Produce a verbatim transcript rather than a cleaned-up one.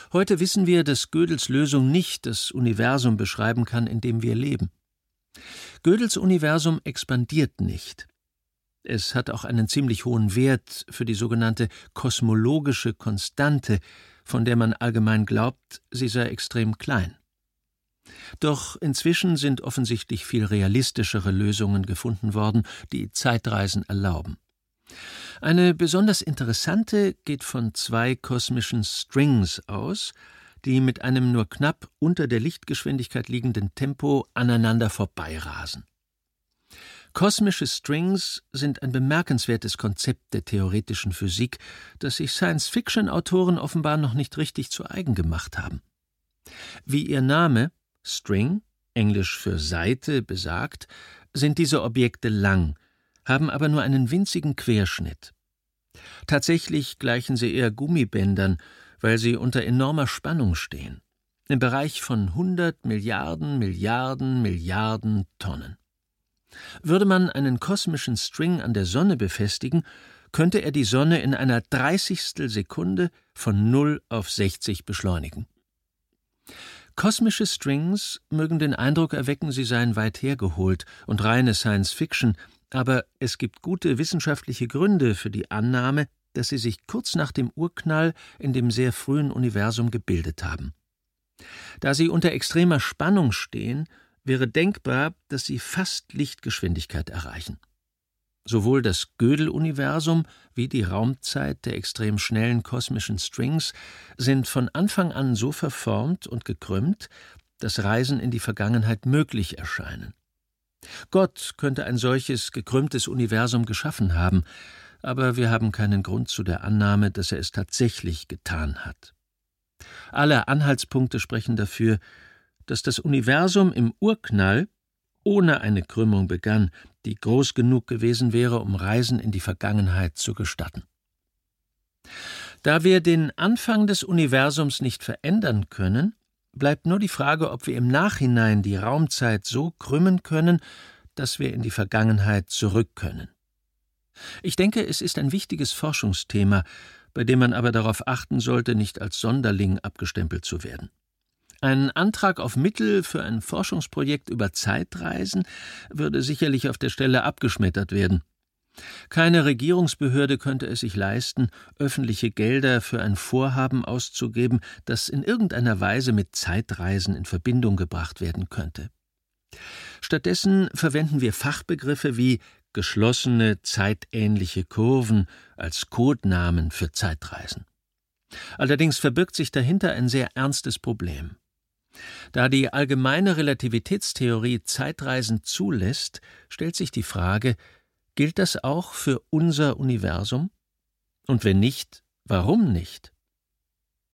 Heute wissen wir, dass Gödels Lösung nicht das Universum beschreiben kann, in dem wir leben. Gödels Universum expandiert nicht. Es hat auch einen ziemlich hohen Wert für die sogenannte kosmologische Konstante, von der man allgemein glaubt, sie sei extrem klein. Doch inzwischen sind offensichtlich viel realistischere Lösungen gefunden worden, die Zeitreisen erlauben. Eine besonders interessante geht von zwei kosmischen Strings aus, die mit einem nur knapp unter der Lichtgeschwindigkeit liegenden Tempo aneinander vorbeirasen. Kosmische Strings sind ein bemerkenswertes Konzept der theoretischen Physik, das sich Science-Fiction-Autoren offenbar noch nicht richtig zu eigen gemacht haben. Wie ihr Name String, englisch für Saite, besagt, sind diese Objekte lang, haben aber nur einen winzigen Querschnitt. Tatsächlich gleichen sie eher Gummibändern, weil sie unter enormer Spannung stehen, im Bereich von hundert Milliarden, Milliarden, Milliarden Tonnen. Würde man einen kosmischen String an der Sonne befestigen, könnte er die Sonne in einer Dreißigstel Sekunde von null auf sechzig beschleunigen. Kosmische Strings mögen den Eindruck erwecken, sie seien weit hergeholt und reine Science-Fiction, aber es gibt gute wissenschaftliche Gründe für die Annahme, dass sie sich kurz nach dem Urknall in dem sehr frühen Universum gebildet haben. Da sie unter extremer Spannung stehen, wäre denkbar, dass sie fast Lichtgeschwindigkeit erreichen. Sowohl das Gödel-Universum wie die Raumzeit der extrem schnellen kosmischen Strings sind von Anfang an so verformt und gekrümmt, dass Reisen in die Vergangenheit möglich erscheinen. Gott könnte ein solches gekrümmtes Universum geschaffen haben, aber wir haben keinen Grund zu der Annahme, dass er es tatsächlich getan hat. Alle Anhaltspunkte sprechen dafür, dass das Universum im Urknall ohne eine Krümmung begann, die groß genug gewesen wäre, um Reisen in die Vergangenheit zu gestatten. Da wir den Anfang des Universums nicht verändern können, bleibt nur die Frage, ob wir im Nachhinein die Raumzeit so krümmen können, dass wir in die Vergangenheit zurück können. Ich denke, es ist ein wichtiges Forschungsthema, bei dem man aber darauf achten sollte, nicht als Sonderling abgestempelt zu werden. Ein Antrag auf Mittel für ein Forschungsprojekt über Zeitreisen würde sicherlich auf der Stelle abgeschmettert werden. Keine Regierungsbehörde könnte es sich leisten, öffentliche Gelder für ein Vorhaben auszugeben, das in irgendeiner Weise mit Zeitreisen in Verbindung gebracht werden könnte. Stattdessen verwenden wir Fachbegriffe wie geschlossene zeitähnliche Kurven als Codenamen für Zeitreisen. Allerdings verbirgt sich dahinter ein sehr ernstes Problem. Da die allgemeine Relativitätstheorie Zeitreisen zulässt, stellt sich die Frage, gilt das auch für unser Universum? Und wenn nicht, warum nicht?